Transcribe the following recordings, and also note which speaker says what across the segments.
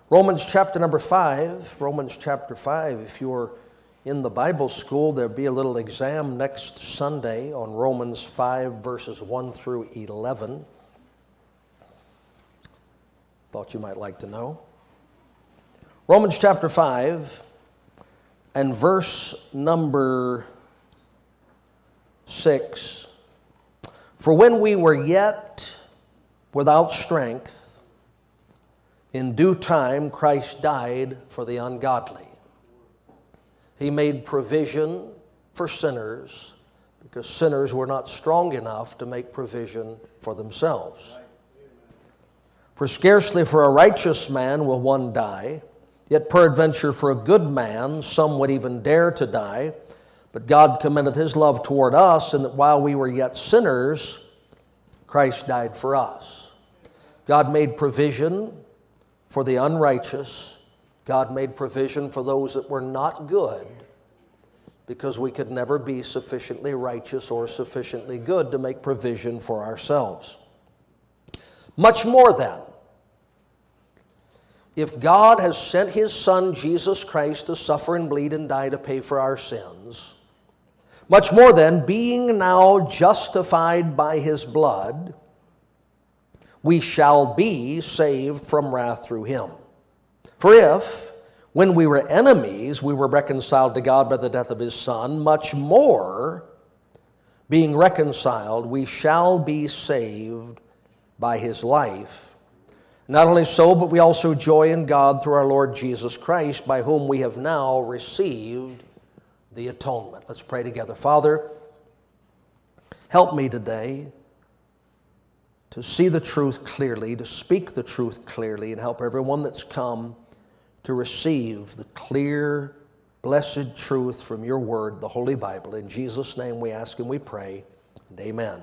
Speaker 1: Romans chapter number 5. Romans chapter 5. If you're in the Bible school, there'll be a little exam next Sunday on Romans 5, verses 1 through 11. Thought you might like to know. Romans chapter 5 and verse number 6. For when we were yet without strength, in due time Christ died for the ungodly. He made provision for sinners because sinners were not strong enough to make provision for themselves. For scarcely for a righteous man will one die, yet peradventure for a good man some would even dare to die. But God commendeth his love toward us, in that while we were yet sinners, Christ died for us. God made provision for the unrighteous. God made provision for those that were not good, because we could never be sufficiently righteous or sufficiently good to make provision for ourselves. Much more then, if God has sent His Son Jesus Christ to suffer and bleed and die to pay for our sins, much more then, being now justified by His blood, we shall be saved from wrath through Him. For if, when we were enemies, we were reconciled to God by the death of His Son, much more, being reconciled, we shall be saved by His life. Not only so, but we also joy in God through our Lord Jesus Christ, by whom we have now received the atonement. Let's pray together. Father, help me today to see the truth clearly, to speak the truth clearly, and help everyone that's come to receive the clear, blessed truth from your word, the Holy Bible. In Jesus' name we ask and we pray, and amen.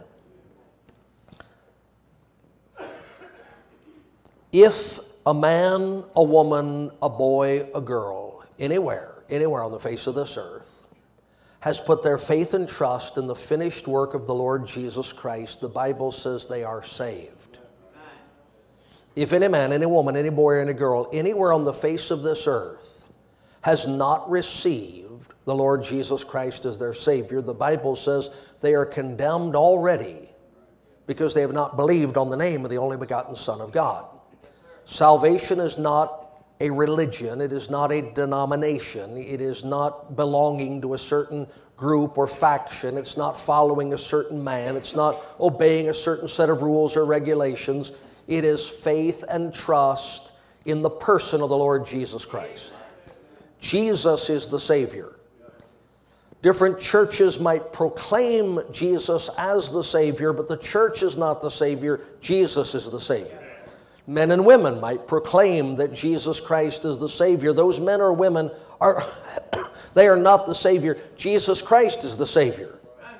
Speaker 1: If a man, a woman, a boy, a girl, anywhere on the face of this earth, has put their faith and trust in the finished work of the Lord Jesus Christ, the Bible says they are saved. If any man, any woman, any boy, or any girl, anywhere on the face of this earth has not received the Lord Jesus Christ as their Savior, the Bible says they are condemned already because they have not believed on the name of the only begotten Son of God. Salvation is not a religion. It is not a denomination. It is not belonging to a certain group or faction. It's not following a certain man. It's not obeying a certain set of rules or regulations. It is faith and trust in the person of the Lord Jesus Christ. Jesus is the Savior. Different churches might proclaim Jesus as the Savior, but the church is not the Savior. Jesus is the Savior. Men and women might proclaim that Jesus Christ is the Savior. Those men or women they are not the Savior. Jesus Christ is the Savior.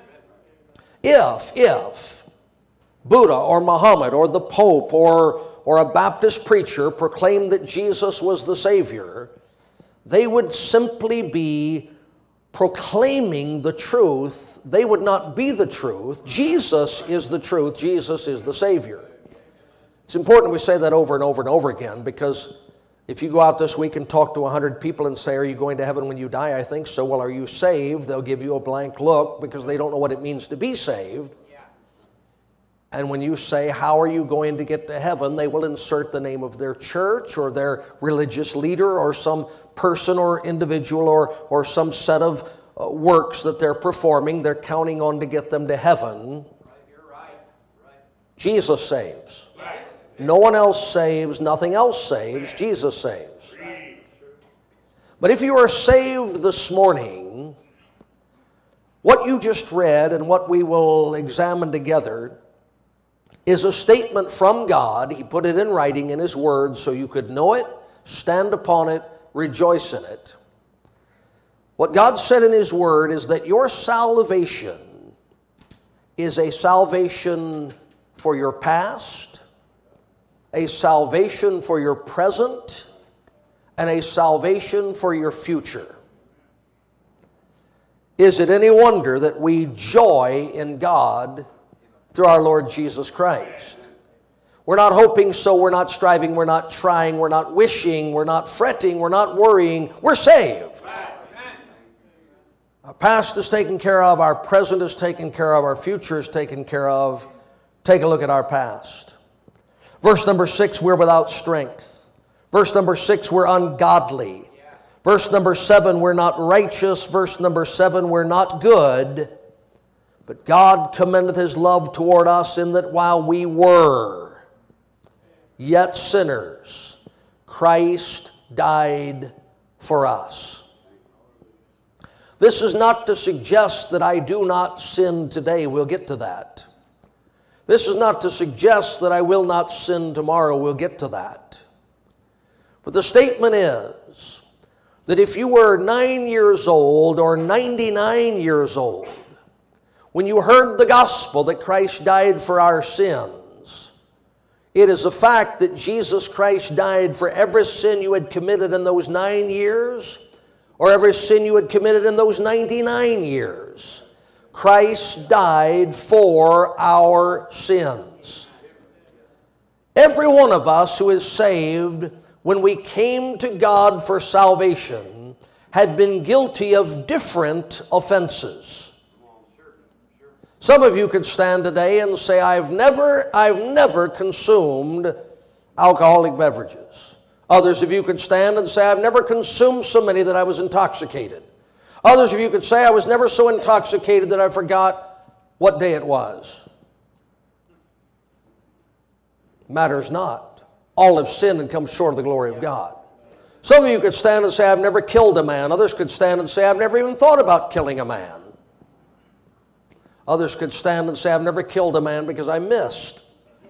Speaker 1: If Buddha or Muhammad or the Pope or a Baptist preacher proclaimed that Jesus was the Savior, they would simply be proclaiming the truth. They would not be the truth. Jesus is the truth. Jesus is the Savior. It's important we say that over and over and over again, because if you go out this week and talk to 100 people and say, are you going to heaven when you die? I think so. Well, are you saved? They'll give you a blank look because they don't know what it means to be saved. Yeah. And when you say, how are you going to get to heaven? They will insert the name of their church or their religious leader or some person or individual or some set of works that they're performing. They're counting on to get them to heaven.
Speaker 2: Right, you're right.
Speaker 1: Jesus saves. No one else saves, nothing else saves, Jesus saves. But if you are saved this morning, what you just read and what we will examine together is a statement from God. He put it in writing in His Word so you could know it, stand upon it, rejoice in it. What God said in His Word is that your salvation is a salvation for your past, a salvation for your present, and a salvation for your future. Is it any wonder that we joy in God through our Lord Jesus Christ? We're not hoping so, we're not striving, we're not trying, we're not wishing, we're not fretting, we're not worrying. We're saved. Our past is taken care of, our present is taken care of, our future is taken care of. Take a look at our past. Verse number 6, we're without strength. Verse number 6, we're ungodly. Verse number 7, we're not righteous. Verse number 7, we're not good. But God commendeth His love toward us in that while we were yet sinners, Christ died for us. This is not to suggest that I do not sin today. We'll get to that. This is not to suggest that I will not sin tomorrow. We'll get to that. But the statement is that if you were 9 years old or 99 years old, when you heard the gospel that Christ died for our sins, it is a fact that Jesus Christ died for every sin you had committed in those 9 years or every sin you had committed in those 99 years. Christ died for our sins. Every one of us who is saved, when we came to God for salvation, had been guilty of different offenses. Some of you could stand today and say, I've never consumed alcoholic beverages. Others of you could stand and say, I've never consumed so many that I was intoxicated. Others of you could say, I was never so intoxicated that I forgot what day it was. Matters not. All have sinned and come short of the glory of God. Some of you could stand and say, I've never killed a man. Others could stand and say, I've never even thought about killing a man. Others could stand and say, I've never killed a man because I missed.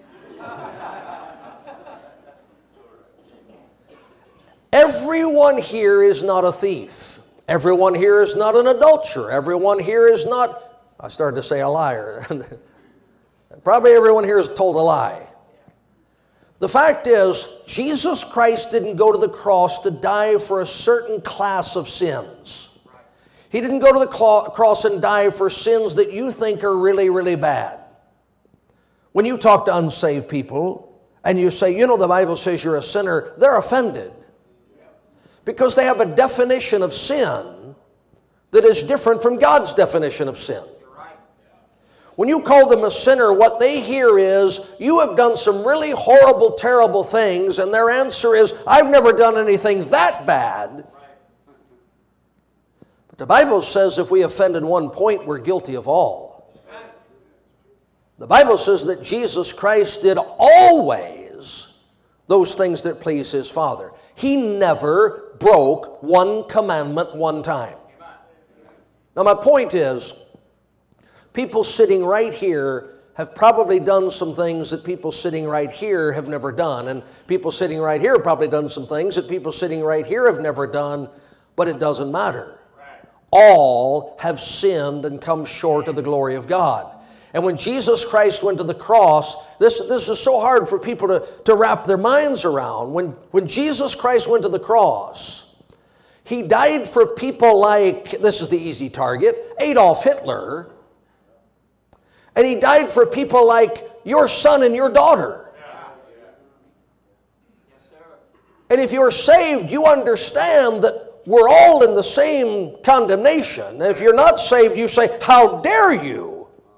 Speaker 1: Everyone here is not a thief. Everyone here is not an adulterer. Everyone here is not, I started to say a liar. Probably everyone here has told a lie. The fact is, Jesus Christ didn't go to the cross to die for a certain class of sins. He didn't go to the cross and die for sins that you think are really, really bad. When you talk to unsaved people and you say, you know, the Bible says you're a sinner, they're offended. Because they have a definition of sin that is different from God's definition of sin. When you call them a sinner, what they hear is, you have done some really horrible, terrible things, and their answer is, I've never done anything that bad. But the Bible says if we offend in one point, we're guilty of all. The Bible says that Jesus Christ did always those things that please His Father. He never broke one commandment one time. Now my point is, people sitting right here have probably done some things that people sitting right here have never done. And people sitting right here have probably done some things that people sitting right here have never done, but it doesn't matter. All have sinned and come short of the glory of God. And when Jesus Christ went to the cross, this is so hard for people to wrap their minds around. When Jesus Christ went to the cross, He died for people like, this is the easy target, Adolf Hitler. And He died for people like your son and your daughter. And if you're saved, you understand that we're all in the same condemnation. And if you're not saved, you say, how dare you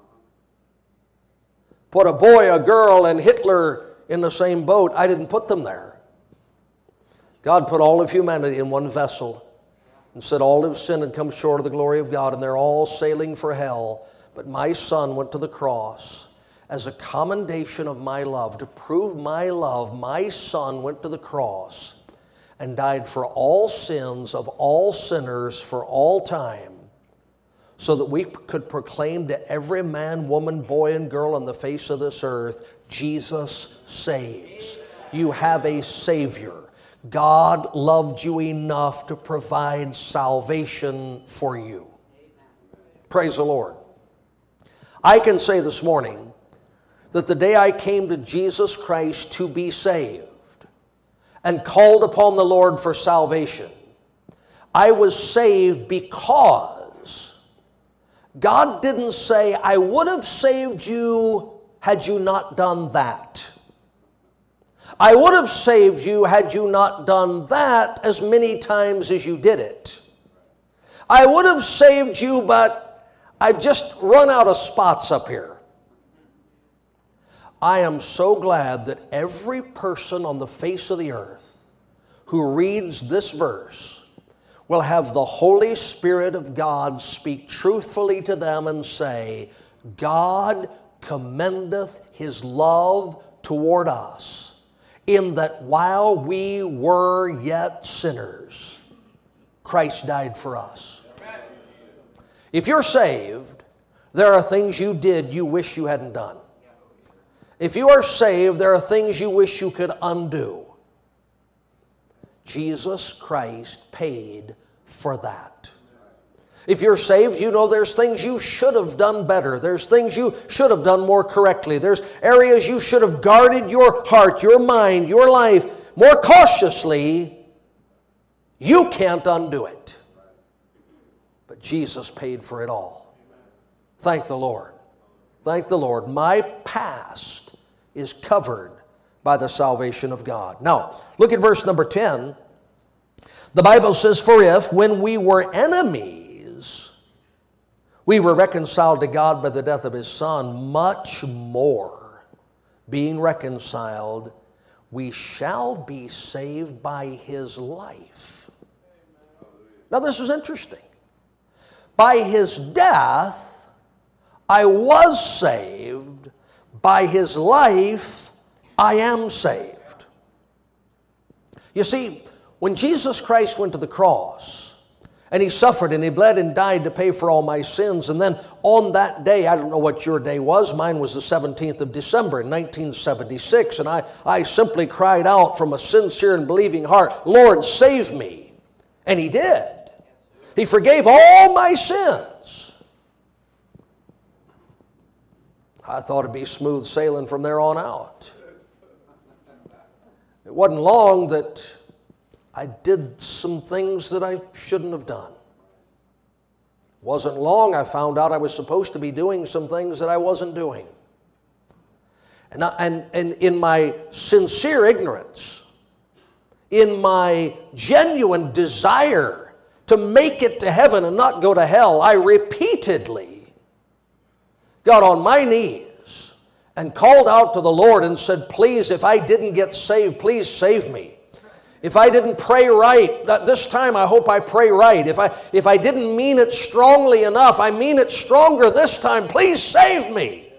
Speaker 1: put a boy, a girl, and Hitler in the same boat? I didn't put them there. God put all of humanity in one vessel and said all have sinned and come short of the glory of God, and they're all sailing for hell. But my son went to the cross as a commendation of my love. To prove my love, my son went to the cross and died for all sins of all sinners for all time, so that we could proclaim to every man, woman, boy, and girl on the face of this earth, Jesus saves. You have a Savior. God loved you enough to provide salvation for you. Praise the Lord. I can say this morning that the day I came to Jesus Christ to be saved and called upon the Lord for salvation, I was saved because God didn't say, I would have saved you had you not done that. I would have saved you had you not done that as many times as you did it. I would have saved you, but I've just run out of spots up here. I am so glad that every person on the face of the earth who reads this verse will have the Holy Spirit of God speak truthfully to them and say, God commendeth His love toward us, in that while we were yet sinners, Christ died for us. If you're saved, there are things you did you wish you hadn't done. If you are saved, there are things you wish you could undo. Jesus Christ paid for that. If you're saved, you know there's things you should have done better. There's things you should have done more correctly. There's areas you should have guarded your heart, your mind, your life more cautiously. You can't undo it. But Jesus paid for it all. Thank the Lord. Thank the Lord. My past is covered by the salvation of God. Now, look at verse number 10. The Bible says, for if, when we were enemies, we were reconciled to God by the death of His Son, much more, being reconciled, we shall be saved by His life. Now, this is interesting. By His death, I was saved. By His life, I am saved. You see, when Jesus Christ went to the cross, and He suffered and He bled and died to pay for all my sins, and then on that day, I don't know what your day was, mine was the 17th of December in 1976, and I simply cried out from a sincere and believing heart, Lord, save me. And He did. He forgave all my sins. I thought it'd be smooth sailing from there on out. It wasn't long that I did some things that I shouldn't have done. It wasn't long I found out I was supposed to be doing some things that I wasn't doing. And in my sincere ignorance, in my genuine desire to make it to heaven and not go to hell, I repeatedly got on my knees and called out to the Lord and said, please, if I didn't get saved, please save me. If I didn't pray right, this time I hope I pray right. If I didn't mean it strongly enough, I mean it stronger this time. Please save me.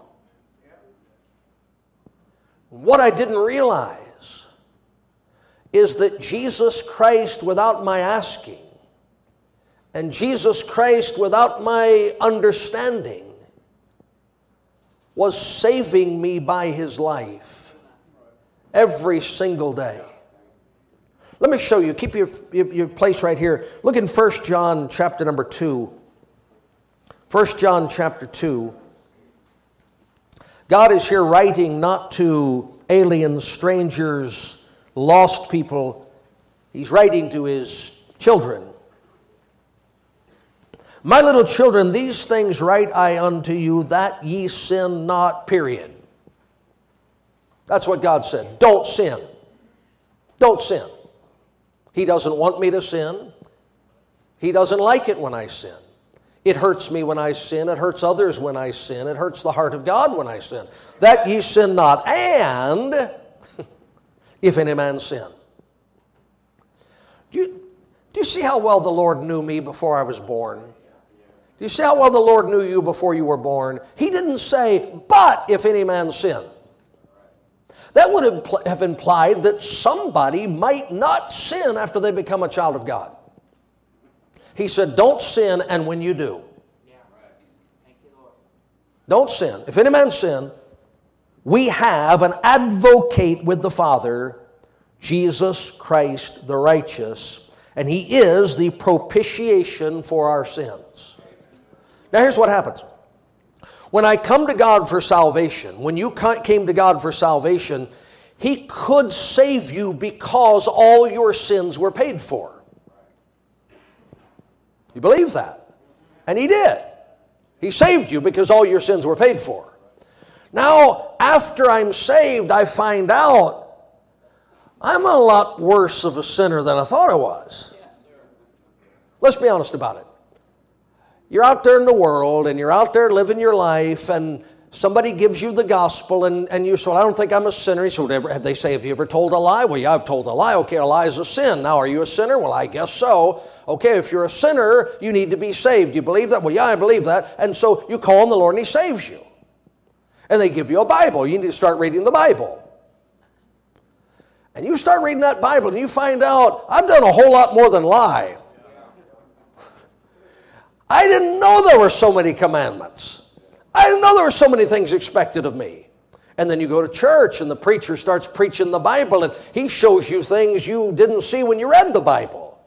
Speaker 1: What I didn't realize is that Jesus Christ, without my asking, and Jesus Christ, without my understanding, was saving me by His life every single day. Let me show you. Keep your place right here. Look in 1 John chapter number 2. 1 John chapter 2. God is here writing not to aliens, strangers, lost people. He's writing to His children. My little children, these things write I unto you, that ye sin not, period. That's what God said. Don't sin. Don't sin. He doesn't want me to sin. He doesn't like it when I sin. It hurts me when I sin. It hurts others when I sin. It hurts the heart of God when I sin. That ye sin not. And if any man sin. Do you see how well the Lord knew me before I was born? Do you see how well the Lord knew you before you were born? He didn't say, but if any man sin. That would have implied that somebody might not sin after they become a child of God. He said, don't sin, and when you do. Don't sin. If any man sin, we have an advocate with the Father, Jesus Christ the righteous, and He is the propitiation for our sins. Now here's what happens. When I come to God for salvation, when you came to God for salvation, He could save you because all your sins were paid for. You believe that? And He did. He saved you because all your sins were paid for. Now, after I'm saved, I find out I'm a lot worse of a sinner than I thought I was. Let's be honest about it. You're out there in the world and you're out there living your life and somebody gives you the gospel and you say, well, I don't think I'm a sinner. He said, they say, have you ever told a lie? Well, yeah, I've told a lie. Okay, a lie is a sin. Now, are you a sinner? Well, I guess so. Okay, if you're a sinner, you need to be saved. You believe that? Well, yeah, I believe that. And so you call on the Lord and He saves you. And they give you a Bible. You need to start reading the Bible. And you start reading that Bible and you find out, I've done a whole lot more than lie. I didn't know there were so many commandments. I didn't know there were so many things expected of me. And then you go to church and the preacher starts preaching the Bible and he shows you things you didn't see when you read the Bible.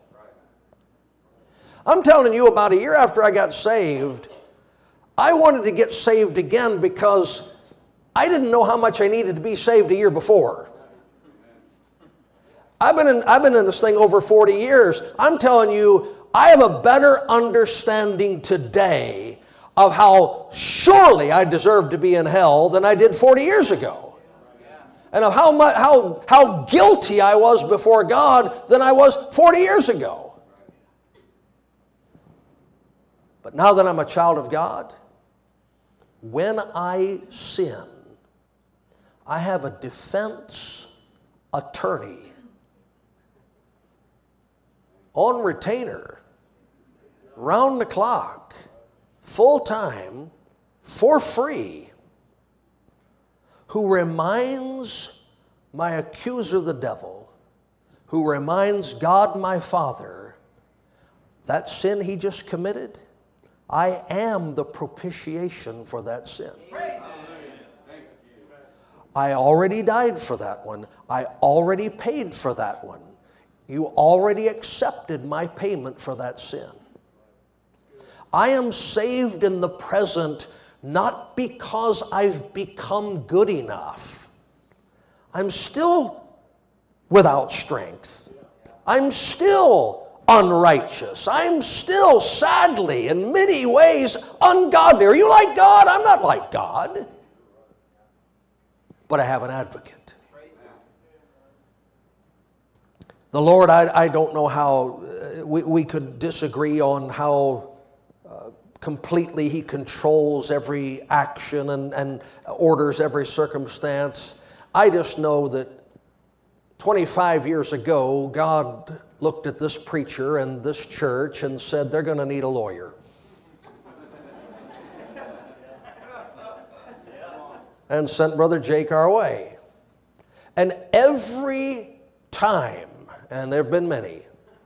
Speaker 1: I'm telling you, about a year after I got saved, I wanted to get saved again because I didn't know how much I needed to be saved a year before. I've been in this thing over 40 years. I'm telling you, I have a better understanding today of how surely I deserve to be in hell than I did 40 years ago. And of how guilty I was before God than I was 40 years ago. But now that I'm a child of God, when I sin, I have a defense attorney on retainer, round the clock, full time, for free, who reminds my accuser, the devil, who reminds God my Father, that sin he just committed, I am the propitiation for that sin. I already died for that one. I already paid for that one. You already accepted my payment for that sin. I am saved in the present not because I've become good enough. I'm still without strength. I'm still unrighteous. I'm still, sadly, in many ways, ungodly. Are you like God? I'm not like God. But I have an advocate. The Lord, I don't know how, we could disagree on how completely He controls every action and orders every circumstance. I just know that 25 years ago, God looked at this preacher and this church and said, they're going to need a lawyer. And sent Brother Jake our way. And every time, and there have been many,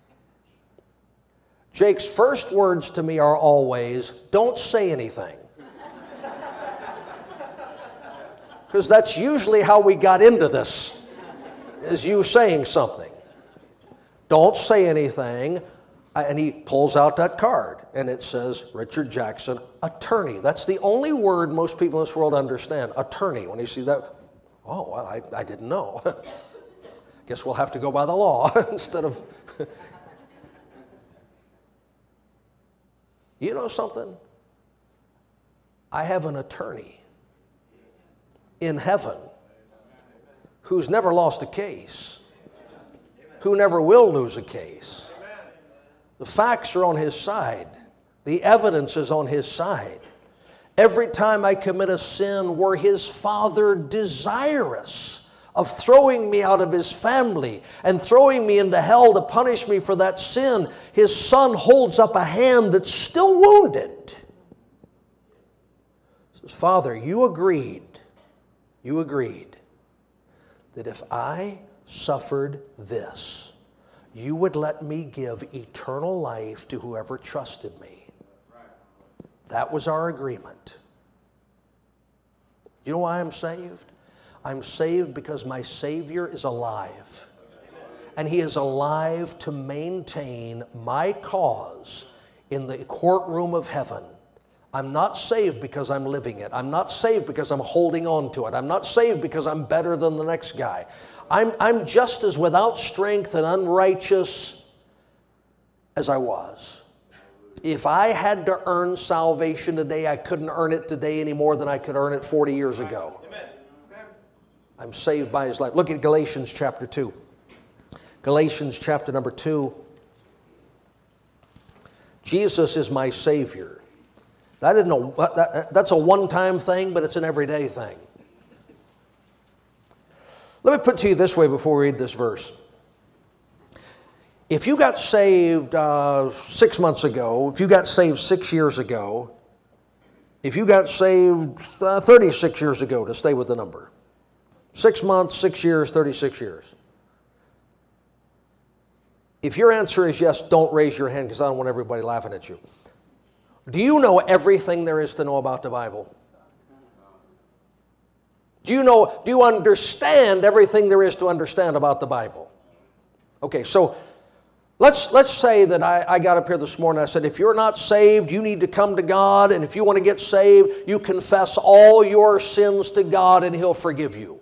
Speaker 1: Jake's first words to me are always, don't say anything. Because that's usually how we got into this, is you saying something. Don't say anything. And he pulls out that card, and it says, Richard Jackson, attorney. That's the only word most people in this world understand, attorney. When you see that, oh, well, I didn't know. Guess we'll have to go by the law instead of... You know something? I have an attorney in heaven who's never lost a case, who never will lose a case. The facts are on his side. The evidence is on his side. Every time I commit a sin, were his Father desirous of throwing me out of his family and throwing me into hell to punish me for that sin, his Son holds up a hand that's still wounded. He says, Father, you agreed that if I suffered this, you would let me give eternal life to whoever trusted me. That was our agreement. You know why I'm saved? I'm saved because my Savior is alive. And He is alive to maintain my cause in the courtroom of heaven. I'm not saved because I'm living it. I'm not saved because I'm holding on to it. I'm not saved because I'm better than the next guy. I'm just as without strength and unrighteous as I was. If I had to earn salvation today, I couldn't earn it today any more than I could earn it 40 years ago. I'm saved by His life. Look at Galatians chapter 2. Galatians chapter number 2. Jesus is my Savior. That's a one-time thing, but it's an everyday thing. Let me put it to you this way before we read this verse. If you got saved 6 months ago, if you got saved 6 years ago, if you got saved 36 years ago, to stay with the number, 6 months, 6 years, 36 years. If your answer is yes, don't raise your hand because I don't want everybody laughing at you. Do you know everything there is to know about the Bible? Do you understand everything there is to understand about the Bible? Okay, so let's say that I got up here this morning, I said, if you're not saved, you need to come to God, and if you want to get saved, you confess all your sins to God and He'll forgive you.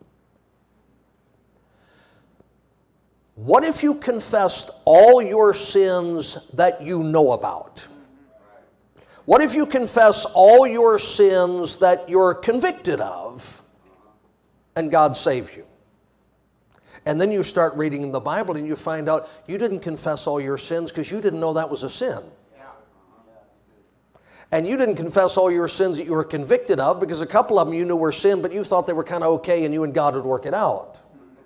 Speaker 1: What if you confessed all your sins that you know about? What if you confess all your sins that you're convicted of and God saves you? And then you start reading in the Bible and you find out you didn't confess all your sins because you didn't know that was a sin. And you didn't confess all your sins that you were convicted of because a couple of them you knew were sin, but you thought they were kind of okay and you and God would work it out.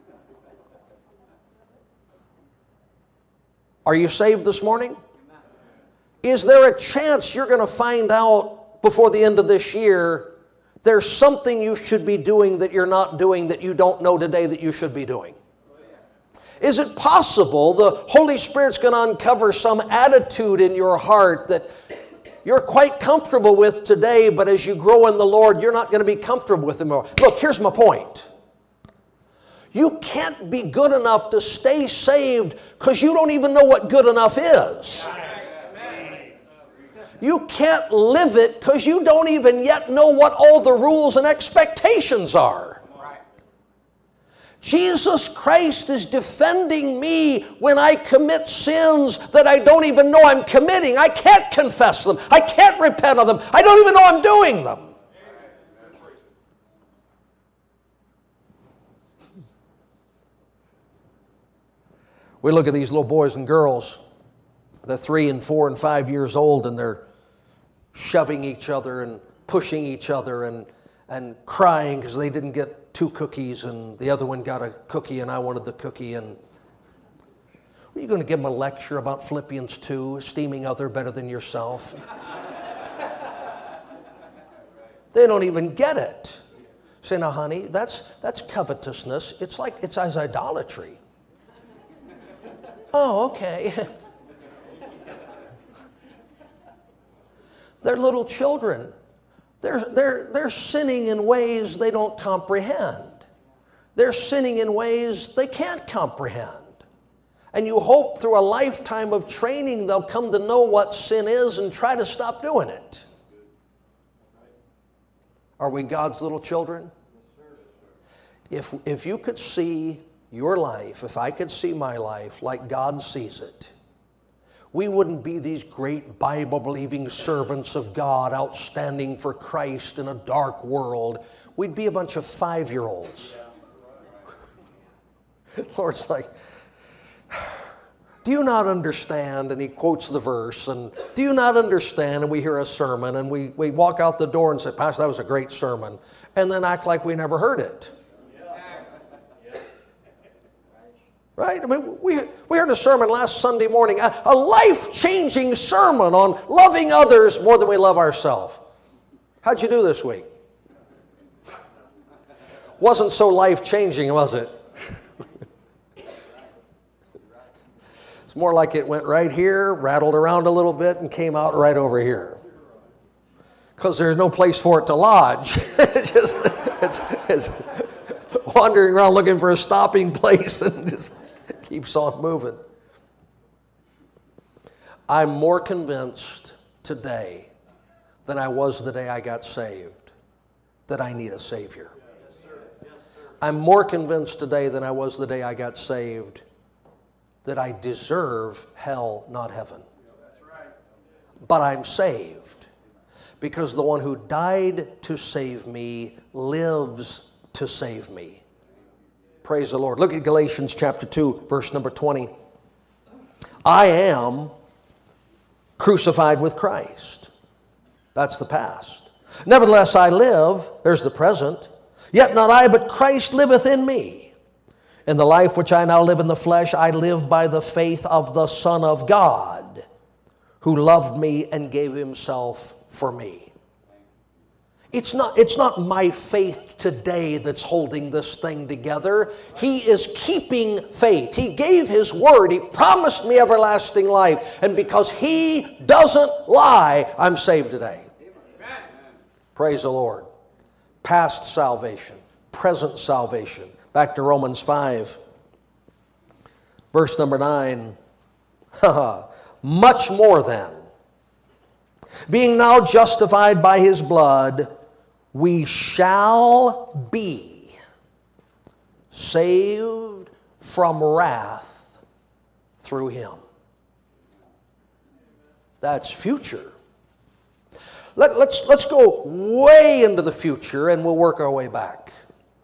Speaker 1: Are you saved this morning? Is there a chance you're going to find out before the end of this year there's something you should be doing that you're not doing that you don't know today that you should be doing? Is it possible the Holy Spirit's going to uncover some attitude in your heart that you're quite comfortable with today, but as you grow in the Lord, you're not going to be comfortable with Him anymore? Look, here's my point. You can't be good enough to stay saved because you don't even know what good enough is. You can't live it because you don't even yet know what all the rules and expectations are. Jesus Christ is defending me when I commit sins that I don't even know I'm committing. I can't confess them. I can't repent of them. I don't even know I'm doing them. We look at these little boys and girls. They're 3 and 4 and 5 years old, and they're shoving each other and pushing each other and crying because they didn't get 2 cookies and the other one got a cookie and I wanted the cookie. And were you going to give them a lecture about Philippians 2, esteeming other better than yourself? They don't even get it. Say, now, honey, that's covetousness. It's as idolatry. Oh, okay. They're little children. They're sinning in ways they don't comprehend. They're sinning in ways they can't comprehend. And you hope through a lifetime of training they'll come to know what sin is and try to stop doing it. Are we God's little children? If you could see your life, if I could see my life like God sees it, we wouldn't be these great Bible-believing servants of God outstanding for Christ in a dark world. We'd be a bunch of 5-year-olds. Lord's like, do you not understand? And He quotes the verse, and do you not understand? And we hear a sermon, and we walk out the door and say, Pastor, that was a great sermon, and then act like we never heard it. Right? I mean, we heard a sermon last Sunday morning, a life-changing sermon on loving others more than we love ourselves. How'd you do this week? Wasn't so life-changing, was it? It's more like it went right here, rattled around a little bit, and came out right over here. Because there's no place for it to lodge. It's wandering around looking for a stopping place and just keeps on moving. I'm more convinced today than I was the day I got saved that I need a Savior. I'm more convinced today than I was the day I got saved that I deserve hell, not heaven. But I'm saved because the one who died to save me lives to save me. Praise the Lord. Look at Galatians chapter 2, verse number 20. I am crucified with Christ. That's the past. Nevertheless, I live, there's the present. Yet not I, but Christ liveth in me. In the life which I now live in the flesh, I live by the faith of the Son of God, who loved me and gave himself for me. It's not my faith today that's holding this thing together. He is keeping faith. He gave his word. He promised me everlasting life. And because he doesn't lie, I'm saved today. Amen. Praise the Lord. Past salvation, present salvation. Back to Romans 5, verse number 9. Much more then, being now justified by his blood, we shall be saved from wrath through him. That's future. Let's go way into the future and we'll work our way back.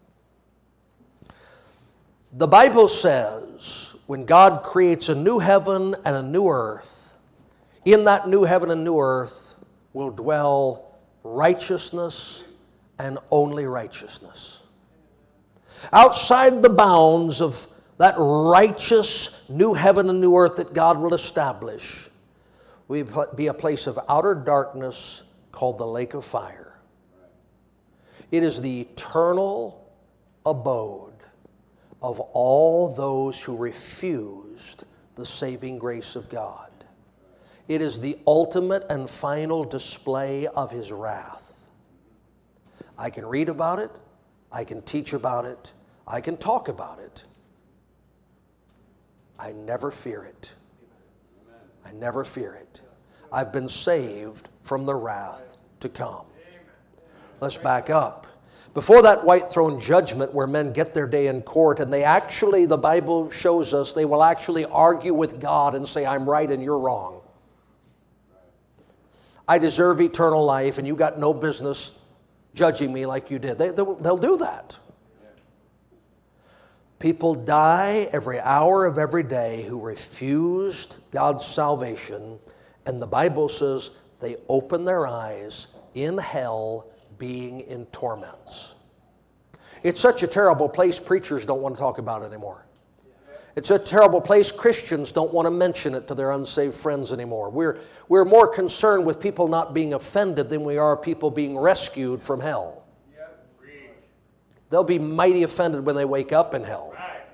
Speaker 1: The Bible says when God creates a new heaven and a new earth, in that new heaven and new earth will dwell righteousness and only righteousness. Outside the bounds of that righteous new heaven and new earth that God will establish will be a place of outer darkness called the lake of fire. It is the eternal abode of all those who refused the saving grace of God. It is the ultimate and final display of his wrath. I can read about it, I can teach about it, I can talk about it. I never fear it. I never fear it. I've been saved from the wrath to come. Let's back up. Before that white throne judgment where men get their day in court and they actually, the Bible shows us, they will actually argue with God and say, I'm right and you're wrong. I deserve eternal life and you got no business judging me like you did. They'll do that. People die every hour of every day who refused God's salvation, and the Bible says they open their eyes in hell being in torments. It's such a terrible place, preachers don't want to talk about it anymore. It's a terrible place, Christians don't want to mention it to their unsaved friends anymore. We're more concerned with people not being offended than we are people being rescued from hell. They'll be mighty offended when they wake up in hell.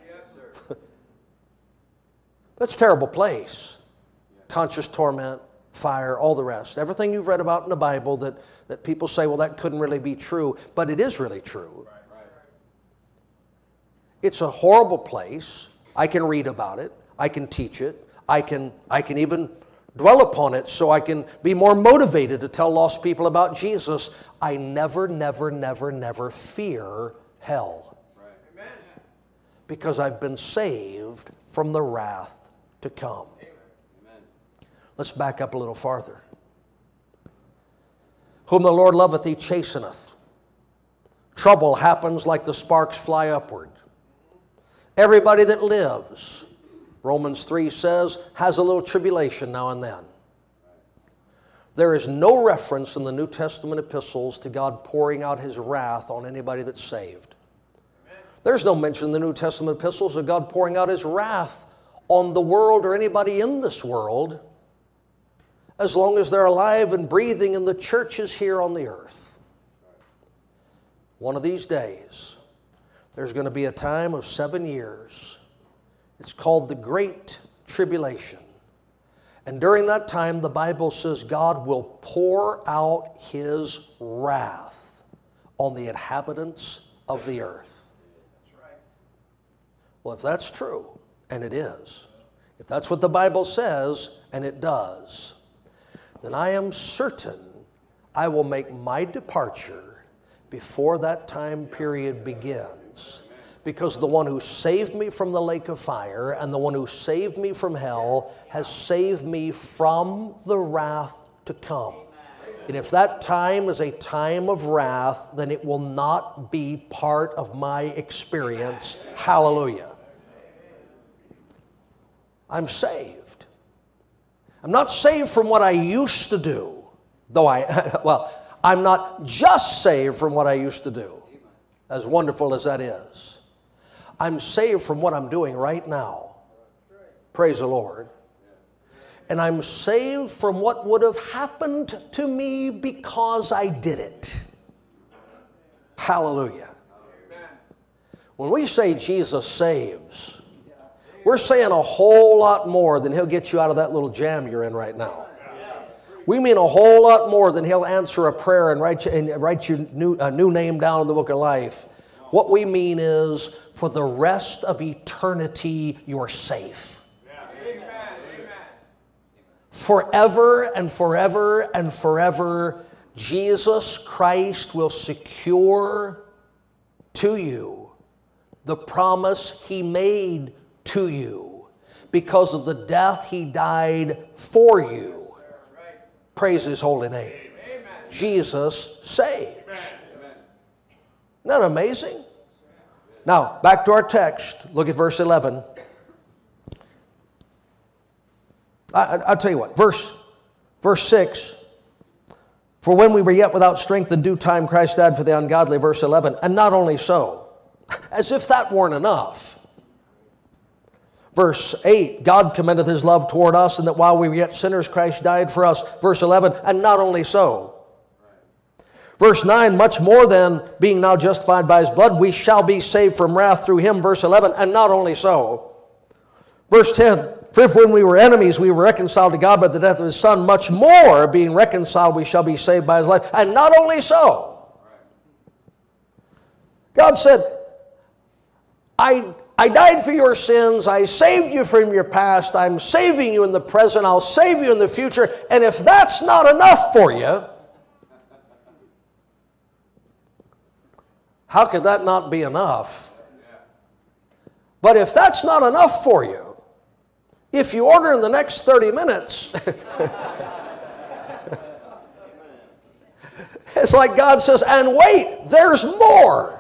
Speaker 1: That's a terrible place. Conscious torment, fire, all the rest. Everything you've read about in the Bible that people say, well, that couldn't really be true, but it is really true. It's a horrible place. I can read about it. I can teach it. I can even dwell upon it so I can be more motivated to tell lost people about Jesus. I never fear hell. Right. Because I've been saved from the wrath to come. Amen. Let's back up a little farther. Whom the Lord loveth, he chasteneth. Trouble happens like the sparks fly upward. Everybody that lives, Romans 3 says, has a little tribulation now and then. There is no reference in the New Testament epistles to God pouring out his wrath on anybody that's saved. There's no mention in the New Testament epistles of God pouring out his wrath on the world or anybody in this world as long as they're alive and breathing and the church is here on the earth. One of these days, there's going to be a time of 7 years. It's called the Great Tribulation. And during that time, the Bible says God will pour out his wrath on the inhabitants of the earth. Well, if that's true, and it is, if that's what the Bible says, and it does, then I am certain I will make my departure before that time period begins. Because the one who saved me from the lake of fire and the one who saved me from hell has saved me from the wrath to come. And if that time is a time of wrath, then it will not be part of my experience. Hallelujah. I'm saved. I'm not saved from what I used to do, though I'm not just saved from what I used to do, as wonderful as that is. I'm saved from what I'm doing right now. Praise the Lord. And I'm saved from what would have happened to me because I did it. Hallelujah. When we say Jesus saves, we're saying a whole lot more than He'll get you out of that little jam you're in right now. We mean a whole lot more than He'll answer a prayer and write your new name down in the book of life. What we mean is, for the rest of eternity, you're safe. Forever and forever and forever, Jesus Christ will secure to you the promise He made to you because of the death He died for you. Praise His holy name. Jesus saves. Isn't that amazing? Now, back to our text. Look at verse 11. I'll tell you what, verse 6, for when we were yet without strength, in due time Christ died for the ungodly, verse 11, and not only so, as if that weren't enough. Verse 8, God commendeth His love toward us, and that while we were yet sinners, Christ died for us, verse 11, and not only so. Verse 9, much more than being now justified by His blood, we shall be saved from wrath through Him, verse 11, and not only so. Verse 10, for if when we were enemies, we were reconciled to God by the death of His Son, much more, being reconciled, we shall be saved by His life. And not only so. God said, I died for your sins. I saved you from your past. I'm saving you in the present. I'll save you in the future. And if that's not enough for you, how could that not be enough? But if that's not enough for you, if you order in the next 30 minutes, it's like God says, and wait, there's more.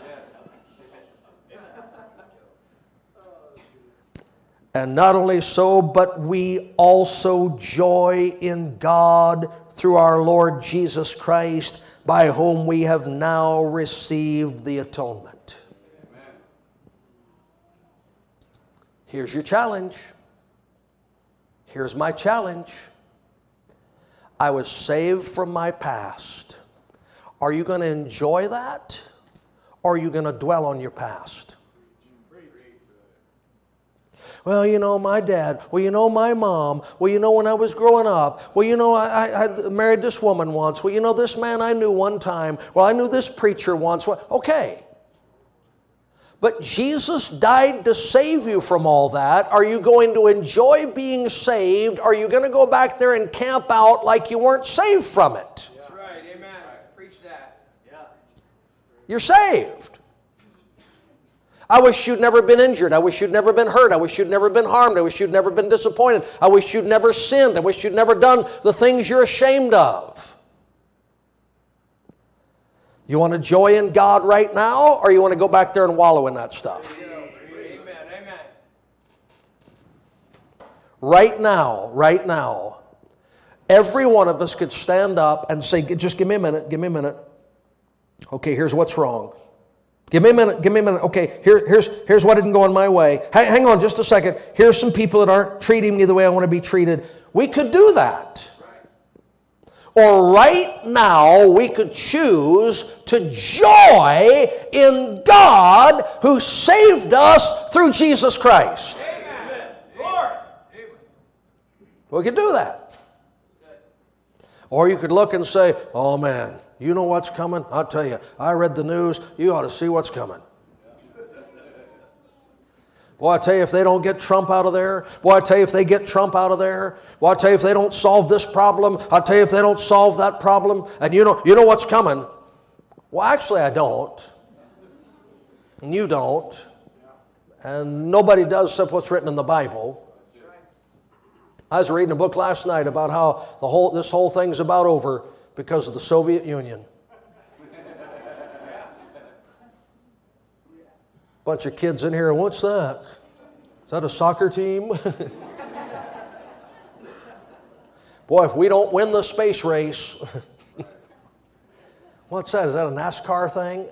Speaker 1: And not only so, but we also joy in God through our Lord Jesus Christ, by whom we have now received the atonement. Here's your challenge. Here's my challenge. I was saved from my past. Are you going to enjoy that? Or are you going to dwell on your past? Well, you know, my dad. Well, you know, my mom. Well, you know, when I was growing up. Well, you know, I married this woman once. Well, you know, this man I knew one time. Well, I knew this preacher once. Well, okay. But Jesus died to save you from all that. Are you going to enjoy being saved? Are you going to go back there and camp out like you weren't saved from it?
Speaker 2: That's right. Amen. Preach that. Yeah.
Speaker 1: You're saved. I wish you'd never been injured. I wish you'd never been hurt. I wish you'd never been harmed. I wish you'd never been disappointed. I wish you'd never sinned. I wish you'd never done the things you're ashamed of. You want to joy in God right now, or you want to go back there and wallow in that stuff?
Speaker 2: Amen. Amen.
Speaker 1: Right now, every one of us could stand up and say, just give me a minute. Okay, here's what's wrong. Give me a minute. Okay, here's what didn't go in my way. Hang on just a second. Here's some people that aren't treating me the way I want to be treated. We could do that. Or right now, we could choose to joy in God who saved us through Jesus Christ.
Speaker 2: Amen. Lord.
Speaker 1: We could do that. Or you could look and say, oh man, you know what's coming? I'll tell you, I read the news. You ought to see what's coming. Boy, I tell you, if they don't get Trump out of there. Boy, I tell you, if they get Trump out of there. Boy, I tell you, if they don't solve this problem. I'll tell you, if they don't solve that problem. And you know what's coming. Well, actually, I don't. And you don't. And nobody does except what's written in the Bible. I was reading a book last night about how this whole thing's about over. because of the Soviet Union. Bunch of kids in here, what's that? Is that a soccer team? Boy, if we don't win the space race, what's that? Is that a NASCAR thing?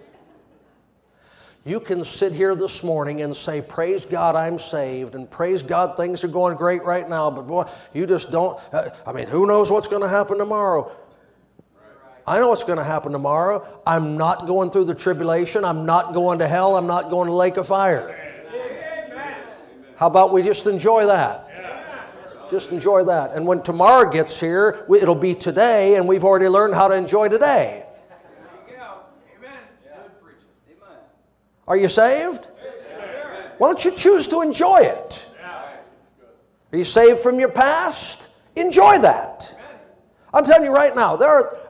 Speaker 1: You can sit here this morning and say, praise God, I'm saved, and praise God, things are going great right now, but boy, you just don't, who knows what's going to happen tomorrow? I know what's going to happen tomorrow. I'm not going through the tribulation. I'm not going to hell. I'm not going to the lake of fire. How about we just enjoy that? Just enjoy that. And when tomorrow gets here, it'll be today, and we've already learned how to enjoy today. Are you saved? Why don't you choose to enjoy it? Are you saved from your past? Enjoy that. I'm telling you right now,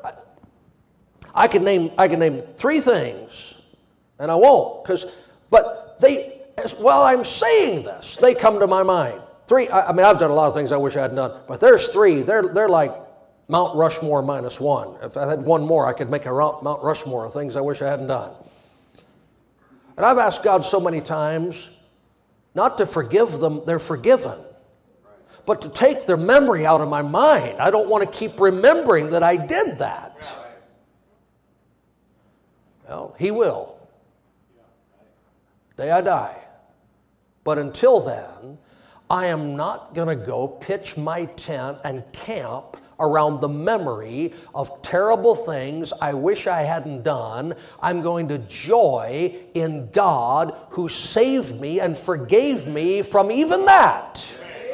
Speaker 1: I can name 3 things, and I won't, but while I'm saying this, they come to my mind. 3. I've done a lot of things I wish I hadn't done, but there's 3. They're like Mount Rushmore minus 1. If I had one more, I could make a Mount Rushmore of things I wish I hadn't done. And I've asked God so many times not to forgive them, they're forgiven, but to take their memory out of my mind. I don't want to keep remembering that I did that. Well, He will. Day I die. But until then, I am not going to go pitch my tent and camp around the memory of terrible things I wish I hadn't done. I'm going to joy in God who saved me and forgave me from even that.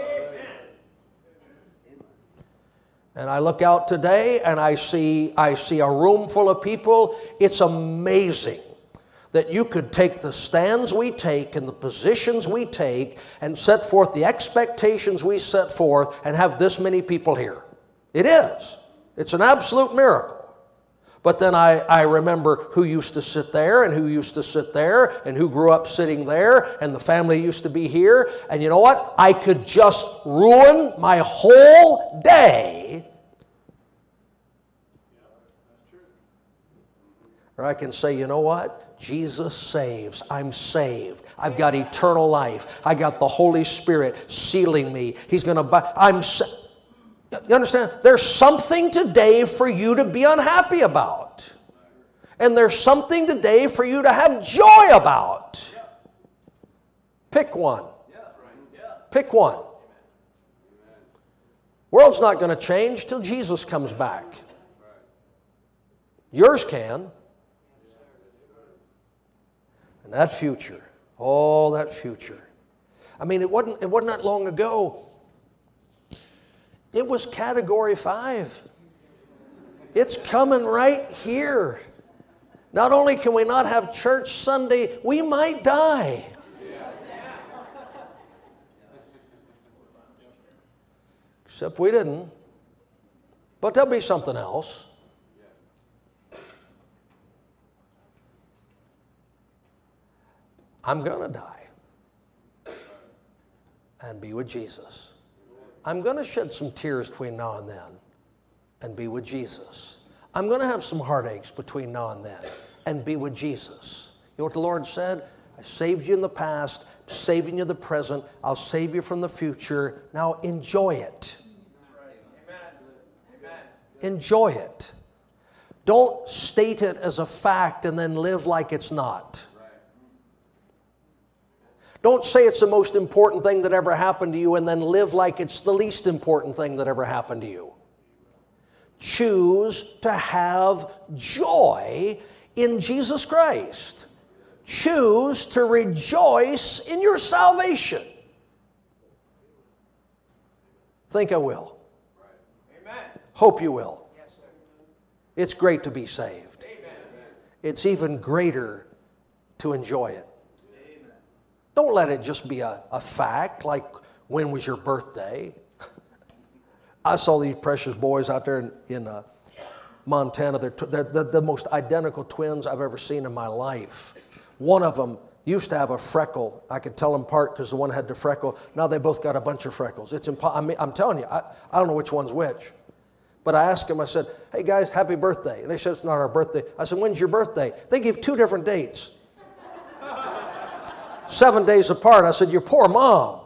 Speaker 1: And I look out today and I see a room full of people. It's amazing that you could take the stands we take and the positions we take and set forth the expectations we set forth and have this many people here. It is. It's an absolute miracle. But then I remember who used to sit there and who used to sit there and who grew up sitting there, and the family used to be here. And you know what? I could just ruin my whole day. Or I can say, you know what? Jesus saves. I'm saved. I've got eternal life. I got the Holy Spirit sealing me. He's going to You understand? There's something today for you to be unhappy about. And there's something today for you to have joy about. Pick one. Pick one. World's not going to change till Jesus comes back. Yours can. And that future. Oh, that future. It wasn't that long ago. It was Category 5. It's coming right here. Not only can we not have church Sunday, we might die. Except we didn't. But there'll be something else. I'm going to die and be with Jesus. I'm going to shed some tears between now and then and be with Jesus. I'm going to have some heartaches between now and then and be with Jesus. You know what the Lord said? I saved you in the past, I'm saving you in the present, I'll save you from the future. Now enjoy it. Enjoy it. Don't state it as a fact and then live like it's not. Don't say it's the most important thing that ever happened to you and then live like it's the least important thing that ever happened to you. Choose to have joy in Jesus Christ. Choose to rejoice in your salvation. Think I will.
Speaker 2: Amen.
Speaker 1: Hope you will.
Speaker 2: Yes, sir.
Speaker 1: It's great to be saved.
Speaker 2: Amen.
Speaker 1: It's even greater to enjoy it. Don't let it just be a fact, like when was your birthday? I saw these precious boys out there in Montana. They're the most identical twins I've ever seen in my life. One of them used to have a freckle. I could tell them apart because the one had the freckle. Now they both got a bunch of freckles. I'm telling you, I don't know which one's which. But I asked them, I said, hey guys, happy birthday. And they said, it's not our birthday. I said, when's your birthday? They gave 2 different dates. 7 days apart. I said, your poor mom.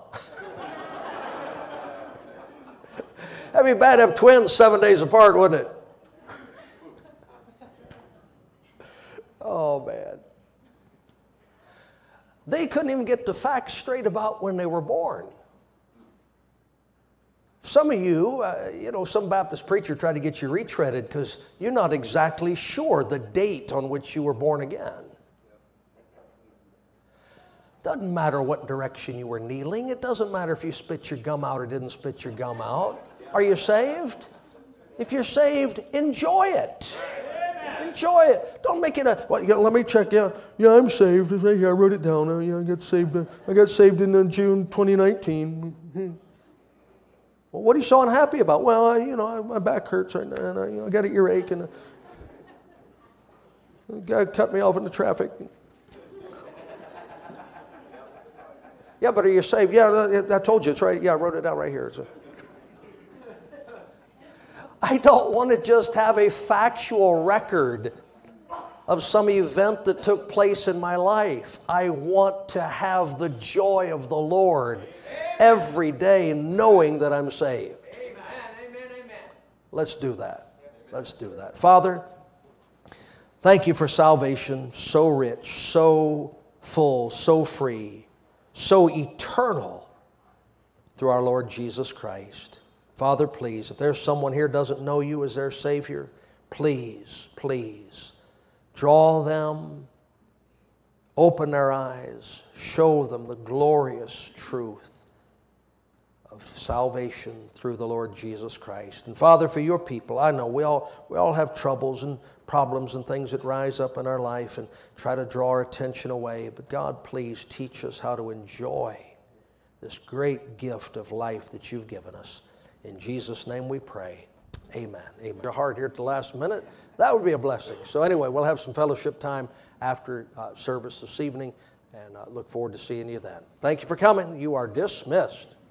Speaker 1: That'd be bad to have twins 7 days apart, wouldn't it? Oh, man. They couldn't even get the facts straight about when they were born. Some of you, some Baptist preacher tried to get you retreaded because you're not exactly sure the date on which you were born again. Doesn't matter what direction you were kneeling. It doesn't matter if you spit your gum out or didn't spit your gum out. Are you saved? If you're saved, enjoy it. Enjoy it. Don't make it a, well, let me check. Yeah, I'm saved. Right here, I wrote it down. I got saved in June 2019. Well, what are you so unhappy about? Well, my back hurts right now, and I got an earache, and a guy cut me off in the traffic. Yeah, but are you saved? Yeah, I told you. It's right. Yeah, I wrote it down right here. I don't want to just have a factual record of some event that took place in my life. I want to have the joy of the Lord every day knowing that I'm saved.
Speaker 2: Amen, amen, amen.
Speaker 1: Let's do that. Let's do that. Father, thank you for salvation, so rich, so full, so free, so eternal through our Lord Jesus Christ. Father, please, if there's someone here who doesn't know you as their Savior, please, please, draw them, open their eyes, show them the glorious truth of salvation through the Lord Jesus Christ. And Father, for your people, I know we all have troubles and problems and things that rise up in our life and try to draw our attention away. But God, please teach us how to enjoy this great gift of life that you've given us. In Jesus' name we pray. Amen. Amen. Your heart here at the last minute, that would be a blessing. So anyway, we'll have some fellowship time after service this evening, and look forward to seeing you then. Thank you for coming. You are dismissed.